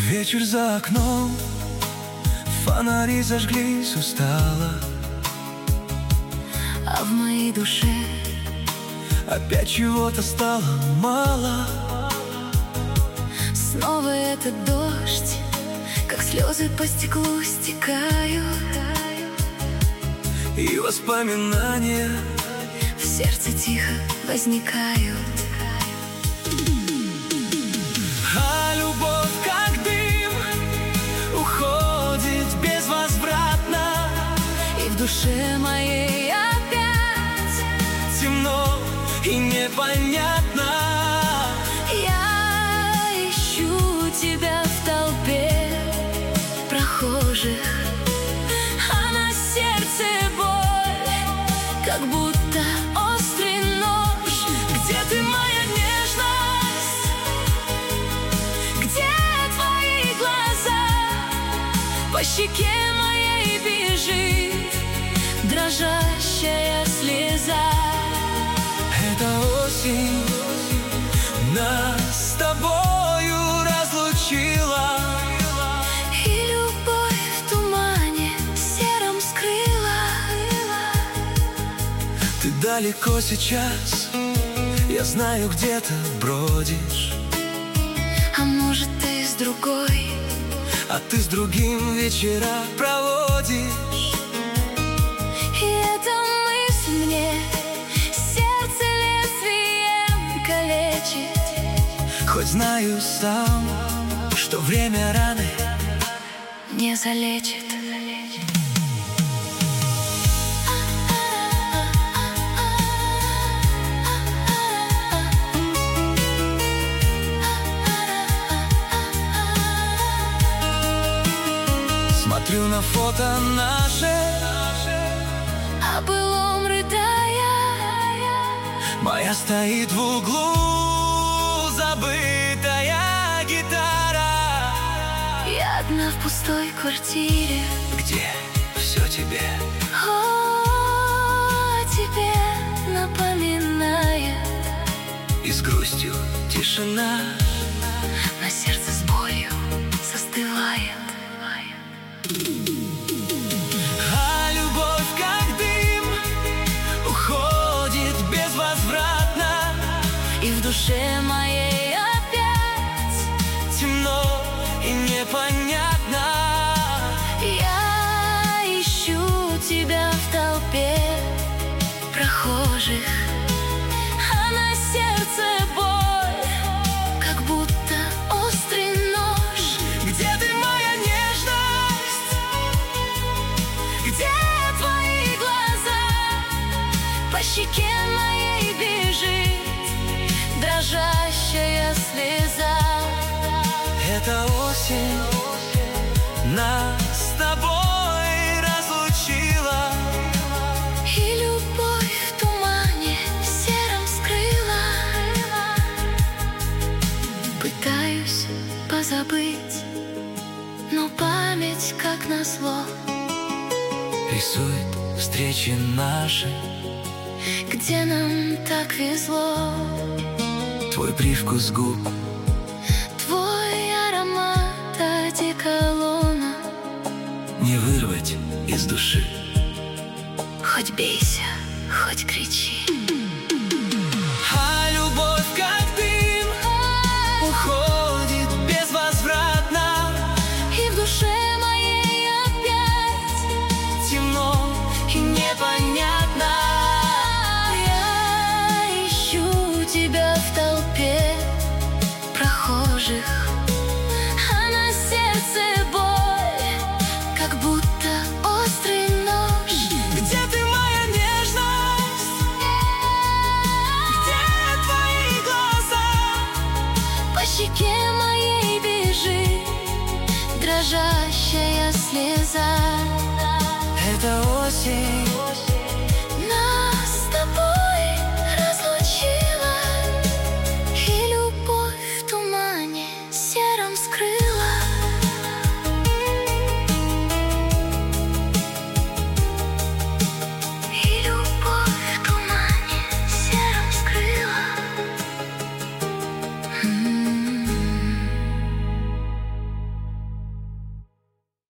Вечер за окном, фонари зажглись устало, а в моей душе опять чего-то стало мало. Снова этот дождь, как слезы по стеклу стекают, И воспоминания в сердце тихо возникают. А любовь, как дым, уходит безвозвратно, И в душе моей опять темно и непонятно. я ищу тебя в толпе прохожих, а на сердце боль, как будто острый нож. Где ты, моя нежность? Где твои глаза? По щеке моей бежит дрожащая слеза. Эта осень нас с тобою разлучила, И любовь в тумане сером скрыла. ты далеко сейчас, я знаю, где-то бродишь, А может, ты с другой? а ты с другим вечера проводишь. И эта мысль мне сердце лезвием калечит. Хоть знаю сам, что время раны Не залечит. Смотрю на фото наше, О былом рыдая, моя стоит в углу, забытая гитара. я одна в пустой квартире. Где все тебе, О, тебе напоминает. и с грустью тишина. На сердце с болью застывает. А любовь, как дым, уходит безвозвратно, И в душе моей опять темно и непонятно. я ищу тебя в толпе прохожих, а на сердце боль, как будто острый нож. Где ты, моя нежность? Где твои глаза? По щеке моей бежит дрожащая слеза. Эта осень нас с тобой разлучила, И любовь в тумане сером скрыла. Пытаюсь позабыть, но память, как назло, рисует встречи наши, где нам так везло. твой привкус губ, Твой аромат одеколона, не вырвать из души. хоть бейся, хоть кричи. А любовь, как дым, уходит безвозвратно, И в душе моей опять темно и непонятно. я ищу тебя в толпе прохожих, а на сердце боль, как будто острый нож. Где ты, моя нежность? Где твои глаза? По щеке моей бежит дрожащая слеза. Это осень